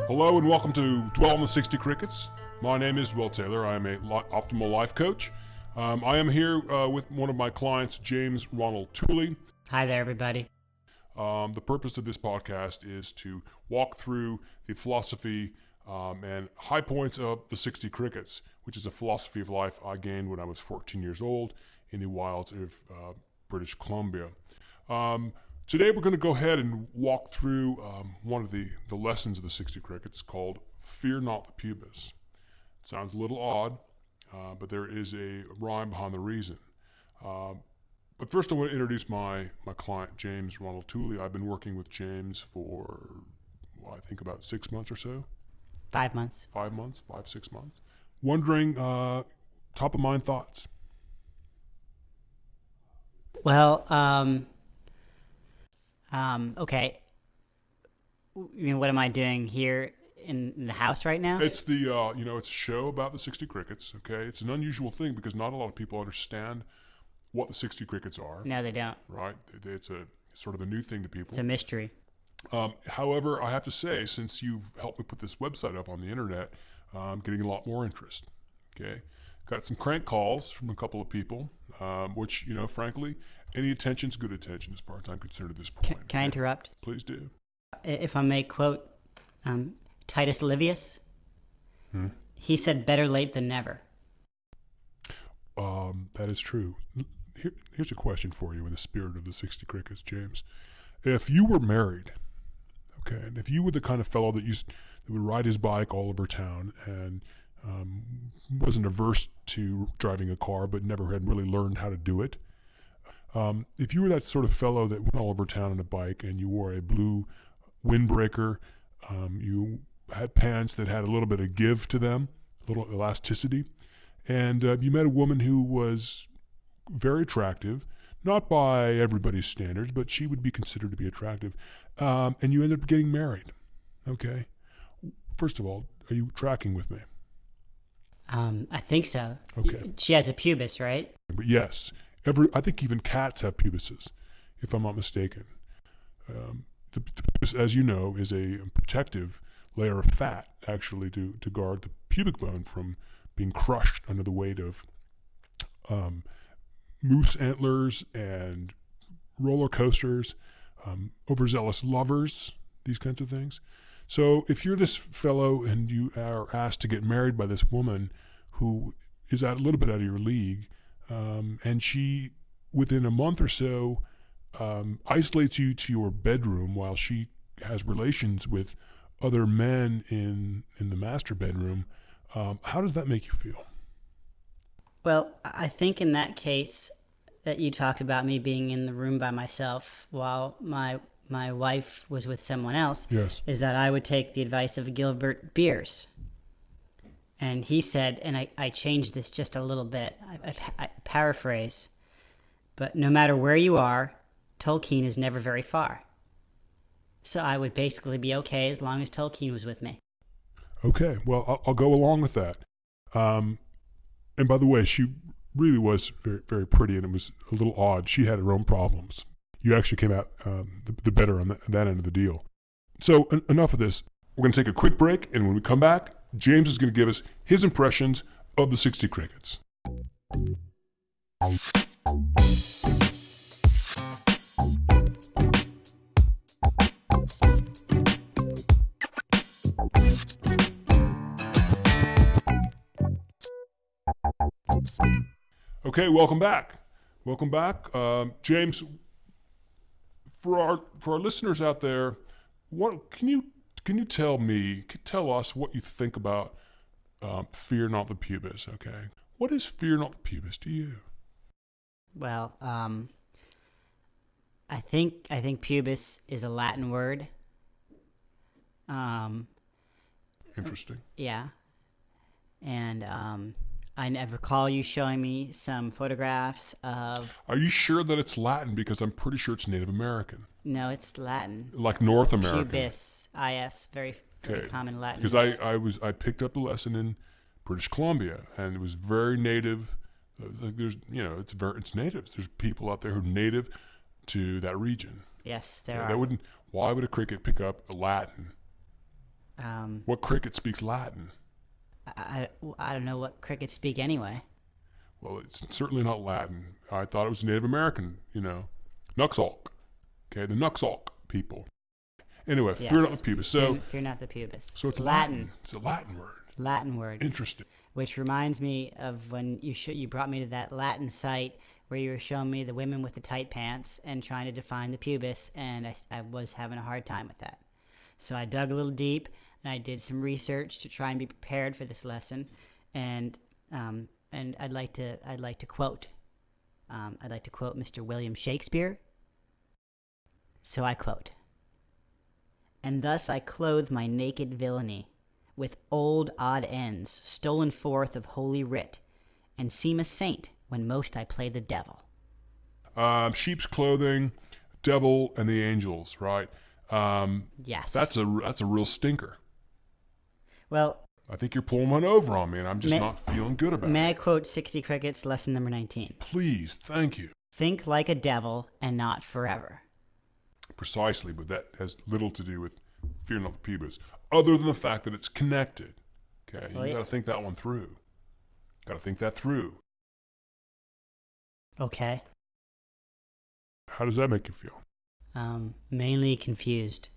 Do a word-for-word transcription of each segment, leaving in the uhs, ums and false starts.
Hello and welcome to Dwell on the sixty Crickets. My name is Dwell Taylor. I am a li- optimal life coach. Um, I am here uh, with one of my clients, James Ronald Tooley. Hi there, everybody. Um, the purpose of this podcast is to walk through the philosophy um, and high points of the sixty Crickets, which is a philosophy of life I gained when I was fourteen years old in the wilds of uh, British Columbia. Um, today we're going to go ahead and walk through um, one of the, the lessons of the sixty Crickets called Fear Not the Pubis. It sounds a little odd, uh, but there is a rhyme behind the reason. Uh, but first I want to introduce my, my client, James Ronald Tooley. I've been working with James for, well, I think about six months or so. Five months. Five months, five, six months. Wondering, uh, top of mind thoughts. Well, um, um, okay. You mean, what am I doing here in, in the house right now? It's the, uh, you know, it's a show about the sixty Crickets, okay? It's an unusual thing because not a lot of people understand what the sixty Crickets are. No, they don't. Right? It's a sort of a new thing to people. It's a mystery. Um, however, I have to say, since you've helped me put this website up on the internet, I'm getting a lot more interest, okay? Got some crank calls from a couple of people, um, which, you know, frankly, any attention's good attention as far as I'm concerned at this point. Can, can I interrupt? Please do. If I may quote um, Titus Livius, Hmm? he said, "Better late than never." Um, that is true. Here, here's a question for you in the spirit of the sixty Crickets, James. If you were married, okay, and if you were the kind of fellow that used that would ride his bike all over town and um, wasn't averse to driving a car but never had really learned how to do it, um, if you were that sort of fellow that went all over town on a bike and you wore a blue windbreaker, um, you had pants that had a little bit of give to them, a little elasticity, and uh, you met a woman who was very attractive, not by everybody's standards, but she would be considered to be attractive, um, and you ended up getting married, okay? First of all, are you tracking with me? Um, I think so. Okay. She has a pubis, right? But yes, every, I think even cats have pubises, if I'm not mistaken. Um, the, the pubis, as you know, is a protective layer of fat, actually, to, to guard the pubic bone from being crushed under the weight of um, moose antlers and roller coasters, um, overzealous lovers, these kinds of things. So if you're this fellow and you are asked to get married by this woman who is out, a little bit out of your league, um, and she, within a month or so, um, isolates you to your bedroom while she has relations with other men in, in the master bedroom, um, how does that make you feel? Well, I think in that case that you talked about me being in the room by myself while my my wife was with someone else, Yes. is that I would take the advice of Gilbert Bierce. And he said, and I, I changed this just a little bit, I, I, I paraphrase, but no matter where you are, Tolkien is never very far. So I would basically be okay as long as Tolkien was with me. Okay, well, I'll, I'll go along with that. Um, and by the way, she really was very, very pretty, and it was a little odd. She had her own problems. You actually came out um, the, the better on the, that end of the deal. So en- enough of this. We're going to take a quick break, and when we come back, James is going to give us his impressions of the sixty Crickets. Okay, welcome back. Welcome back, um, James. For our for our listeners out there, what can you can you tell me? Tell us what you think about um, fear not the pubis. Okay, what is fear not the pubis to you? Well, um, I think I think pubis is a Latin word. Um, Interesting. yeah, and um, I never recall you showing me some photographs of. Are you sure that it's Latin? Because I'm pretty sure it's Native American. No, it's Latin. Like North American. Pubis, is very, very Okay. common Latin. Because I, I was I picked up a lesson in British Columbia, and it was very native. Uh, Like there's you know it's very it's natives. There's people out there who are native to that region. Yes, there Yeah, are. that wouldn't. Why would a cricket pick up a Latin? Um, What cricket speaks Latin? I, I, I don't know what crickets speak anyway. Well, it's certainly not Latin. I thought it was Native American, you know. Nuxalk. Okay, the Nuxalk people. Anyway, Yes. fear not the pubis. So, Fear, fear not the pubis. so it's Latin. Latin. It's a Latin word. Latin word. Interesting. Which reminds me of when you sh- you brought me to that Latin site where you were showing me the women with the tight pants and trying to define the pubis, and I, I was having a hard time with that. So I dug a little deep, and I did some research to try and be prepared for this lesson, and um, and I'd like to I'd like to quote um, I'd like to quote Mister William Shakespeare. So I quote: "And thus I clothe my naked villainy with old odd ends, stolen forth of holy writ, and seem a saint when most I play the devil." Um, sheep's clothing, devil, and the angels, right? Um, Yes. that's a that's a real stinker. Well, I think you're pulling one over on me, and I'm just May- not feeling good about it. may I quote sixty Crickets, lesson number nineteen? Please, thank you. Think like a devil and not forever. Precisely, but that has little to do with fear not the pubis, other than the fact that it's connected. Okay, Well, you yeah. got to think that one through. Got to think that through. Okay. How does that make you feel? Um, mainly confused.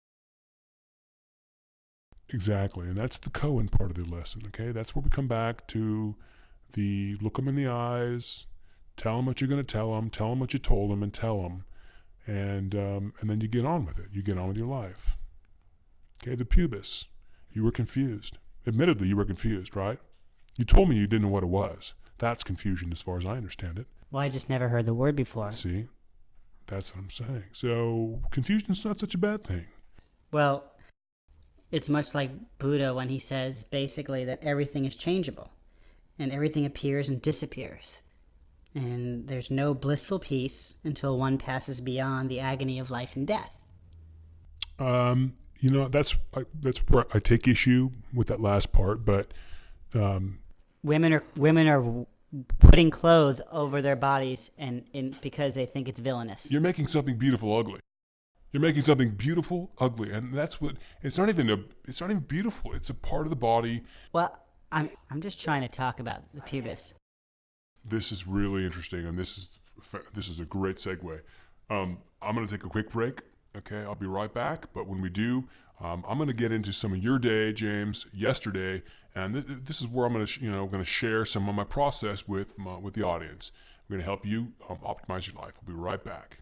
Exactly, and that's the Cohen part of the lesson. Okay, that's where we come back to the look them in the eyes, tell them what you're going to tell them, tell them what you told them, and tell them, and um, and then you get on with it. You get on with your life. Okay, the pubis. You were confused. Admittedly, you were confused, right? You told me you didn't know what it was. That's confusion, as far as I understand it. Well, I just never heard the word before. See, that's what I'm saying. So confusion's not such a bad thing. Well, it's much like Buddha when he says basically that everything is changeable and everything appears and disappears. And there's no blissful peace until one passes beyond the agony of life and death. Um, you know, that's I, that's where I take issue with that last part, but um, Women are women are putting clothes over their bodies and in because they think it's villainous. you're making something beautiful ugly. You're making something beautiful ugly, and that's what it's not even a. It's not even beautiful. It's a part of the body. Well, I'm I'm just trying to talk about the pubis. This is really interesting, and this is this is a great segue. Um, I'm going to take a quick break. Okay, I'll be right back. But when we do, um, I'm going to get into some of your day, James, yesterday, and th- this is where I'm going to, sh- you know, going to share some of my process with my, with the audience. We're going to help you um, optimize your life. We'll be right back.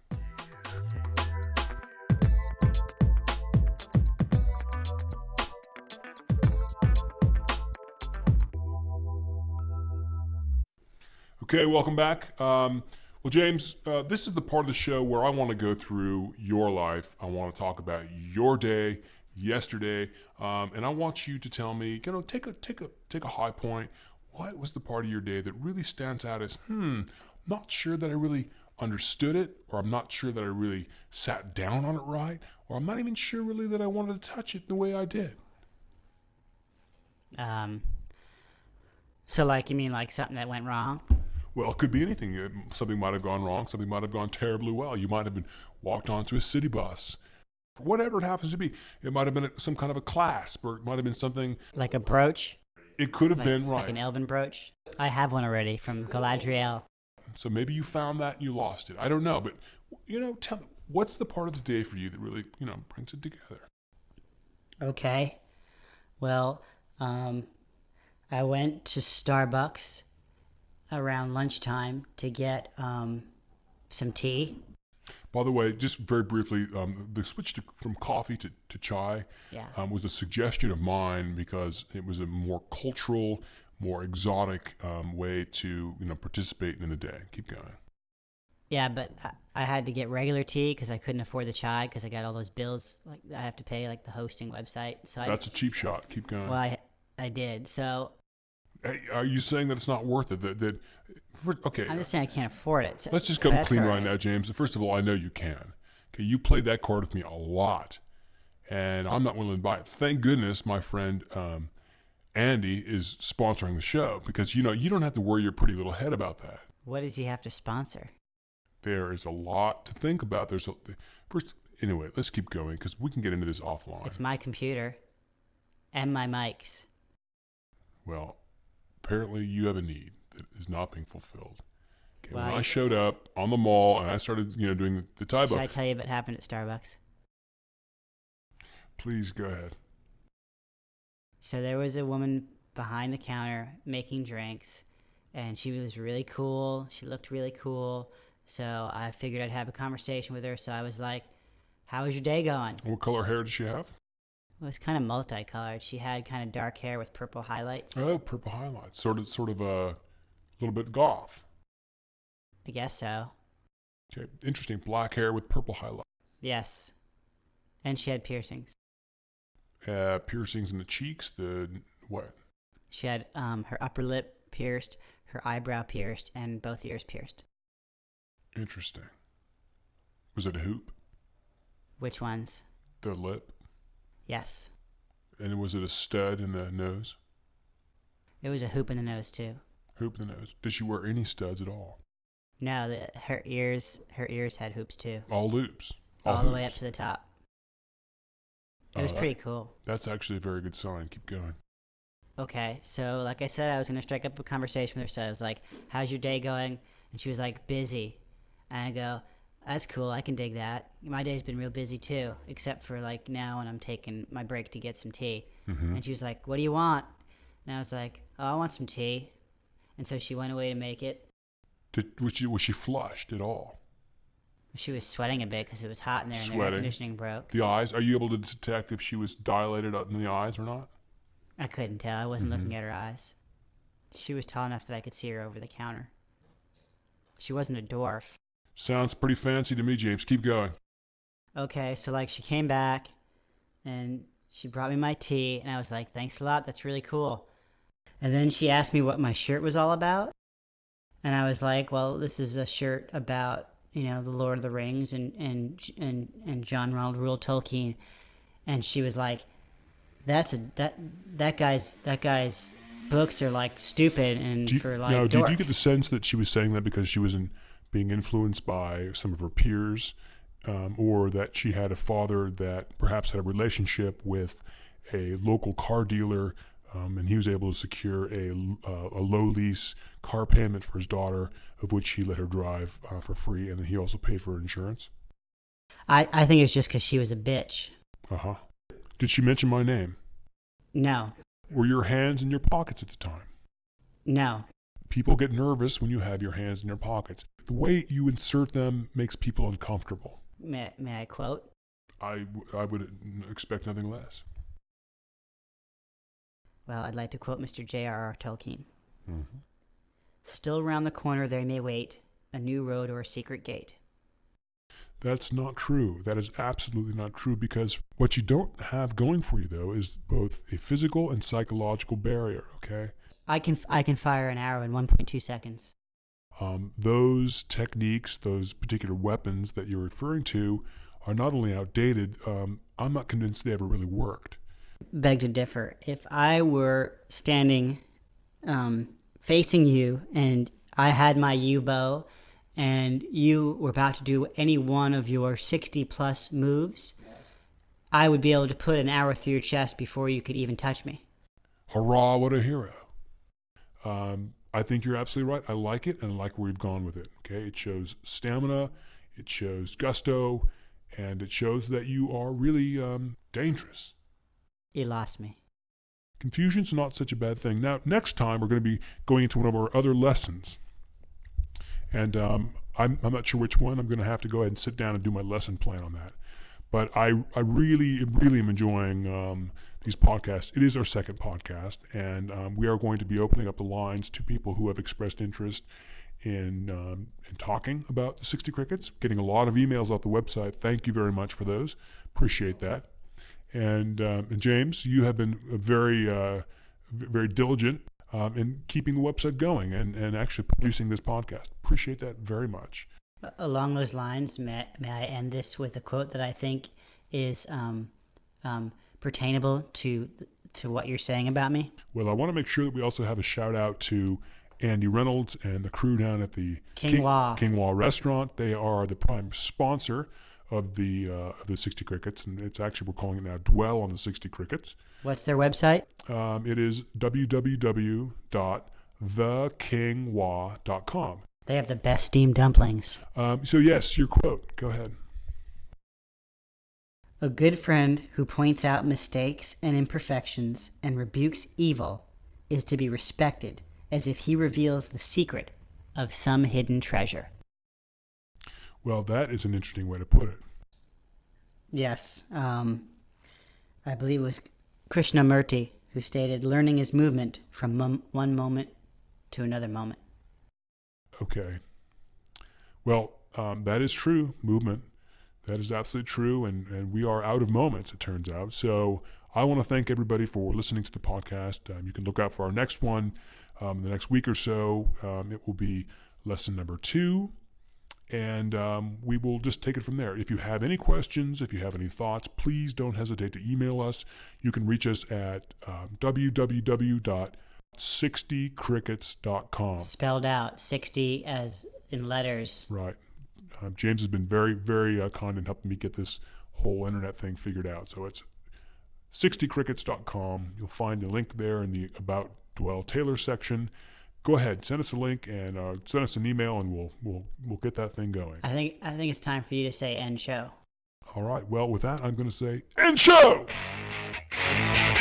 Okay, welcome back. Um, well, James, uh, this is the part of the show where I want to go through your life. I want to talk about your day, yesterday, um, and I want you to tell me, you know, take a take a take a high point. What was the part of your day that really stands out as, hmm, not sure that I really understood it, or I'm not sure that I really sat down on it right, or I'm not even sure really that I wanted to touch it the way I did. Um. So, like, you mean like something that went wrong? Well, it could be anything. Uh, Something might have gone wrong. Something might have gone terribly well. You might have been walked onto a city bus. Whatever it happens to be. It might have been some kind of a clasp, or it might have been something. Like a brooch? It could have Like, been right. like an elven brooch? I have one already from Galadriel. So maybe you found that and you lost it. I don't know. But, you know, tell me, what's the part of the day for you that really, you know, brings it together? Okay. Well, um, I went to Starbucks around lunchtime to get um, some tea. By the way, just very briefly, um, the switch to, from coffee to, to chai Yeah. um, was a suggestion of mine because it was a more cultural, more exotic um, way to, you know, participate in the day. Keep going. Yeah, but I, I had to get regular tea because I couldn't afford the chai because I got all those bills like I have to pay, like the hosting website. So I, That's a cheap shot. Keep going. well, I I did. So Hey, are you saying that it's not worth it? That, that for, okay, I'm just saying I can't afford it. So let's just come that's clean all right now, James. First of all, I know you can. Okay, you played that card with me a lot, and I'm not willing to buy it. Thank goodness my friend um, Andy is sponsoring the show because, you know, you don't have to worry your pretty little head about that. What does he have to sponsor? There is a lot to think about. There's a, first, anyway, let's keep going because we can get into this offline. It's my computer. and my mics. Well, apparently you have a need that is not being fulfilled. Okay, Well, when I I- showed up on the mall and I started, you know, doing the, the tie Should I bow. tell you what happened at Starbucks? Please go ahead. So there was a woman behind the counter making drinks, and she was really cool. She looked really cool. So I figured I'd have a conversation with her. So I was like, "How was your day going?" What color hair does she have? It was kind of multicolored. She had kind of dark hair with purple highlights. Oh, purple highlights. Sort of, sort of a little bit goth. I guess so. Okay, interesting. Black hair with purple highlights. Yes. And she had piercings. Uh, piercings in the cheeks. The what? She had um, her upper lip pierced, her eyebrow pierced, and both ears pierced. Interesting. Was it a hoop? Which ones? The lip. Yes. And was it a stud in the nose? It was a hoop in the nose, too. Hoop in the nose. Did she wear any studs at all? No, the, her ears her ears had hoops, too. All loops. All, hoops. the way up to the top. It was Uh, pretty cool. That's actually a very good sign. Keep going. Okay, so like I said, I was going to strike up a conversation with her. So I was like, "How's your day going?" And she was like, "Busy." And I go, "That's cool. I can dig that. My day's been real busy too, except for like now when I'm taking my break to get some tea." Mm-hmm. And she was like, "What do you want?" And I was like, "Oh, I want some tea." And so she went away to make it. Did, was she was she flushed at all? She was sweating a bit because it was hot in there and the air Sweating. conditioning broke. The eyes. Are you able to detect if she was dilated in the eyes or not? I couldn't tell. I wasn't Mhm. looking at her eyes. She was tall enough that I could see her over the counter. She wasn't a dwarf. Sounds pretty fancy to me, James. Keep going. Okay, so like she came back and she brought me my tea and I was like, "Thanks a lot. That's really cool." And then she asked me what my shirt was all about. And I was like, "Well, this is a shirt about, you know, the Lord of the Rings and and and, and John Ronald Reuel Tolkien." And she was like, "That's a that that guy's that guy's books are like stupid and Do you, for like now, dorks." did you get the sense that she was saying that because she was in, being influenced by some of her peers, um, or that she had a father that perhaps had a relationship with a local car dealer, um, and he was able to secure a, uh, a low lease car payment for his daughter, of which he let her drive uh, for free, and then he also paid for her insurance? I I think it was just because she was a bitch. Uh huh. Did she mention my name? No, Were your hands in your pockets at the time? no. People get nervous when you have your hands in your pockets. The way you insert them makes people uncomfortable. May may I quote? I, w- I would expect nothing less. Well, I'd like to quote Mister J R R. Tolkien. Mm-hmm. "Still round the corner they may wait, a new road or a secret gate." That's not true. That is absolutely not true, because what you don't have going for you, though, is both a physical and psychological barrier, okay? I can I can fire an arrow in one point two seconds. Um, those techniques, those particular weapons that you're referring to, are not only outdated, um, I'm not convinced they ever really worked. Beg to differ. If I were standing um, facing you and I had my U-bow and you were about to do any one of your sixty plus moves, I would be able to put an arrow through your chest before you could even touch me. Hurrah, what a hero. Um, I think you're absolutely right. I like it, and I like where we've gone with it. Okay, it shows stamina, it shows gusto, and it shows that you are really um, dangerous. You lost me. Confusion's not such a bad thing. Now, next time we're going to be going into one of our other lessons, and um, I'm, I'm not sure which one. I'm going to have to go ahead and sit down and do my lesson plan on that. But I, I really, really am enjoying um, these podcasts. It is our second podcast, and um, we are going to be opening up the lines to people who have expressed interest in um, in talking about the sixty Crickets. Getting a lot of emails off the website. Thank you very much for those. Appreciate that. And, um, and James, you have been very, uh, very diligent um, in keeping the website going and, and actually producing this podcast. Appreciate that very much. Along those lines, may, may I end this with a quote that I think is um, um, pertainable to to what you're saying about me? Well, I want to make sure that we also have a shout out to Andy Reynolds and the crew down at the King Wah. King Wah restaurant. They are the prime sponsor of the uh, of the sixty Crickets, and it's actually, we're calling it now Dwell on the sixty Crickets. What's their website? Um, it is w w w dot the king wa dot com. They have the best steamed dumplings. Um, so yes, your quote. Go ahead. A good friend who points out mistakes and imperfections and rebukes evil is to be respected as if he reveals the secret of some hidden treasure. Well, that is an interesting way to put it. Yes. Um, I believe it was Krishnamurti who stated, learning is movement from mom- one moment to another moment. Okay. Well, um, that is true, movement. That is absolutely true, and, and we are out of moments, it turns out. So I want to thank everybody for listening to the podcast. Um, you can look out for our next one um, in the next week or so. Um, it will be lesson number two, and um, we will just take it from there. If you have any questions, if you have any thoughts, please don't hesitate to email us. You can reach us at um, w w w dot sixty crickets dot com. Spelled out, sixty as in letters. Right. Uh, James has been very, very uh, kind in helping me get this whole internet thing figured out. So it's sixty crickets dot com. You'll find the link there in the About Dwell Taylor section. Go ahead, send us a link and uh, send us an email, and we'll we'll we'll get that thing going. I think I think it's time for you to say end show. All right. Well, with that, I'm going to say end show.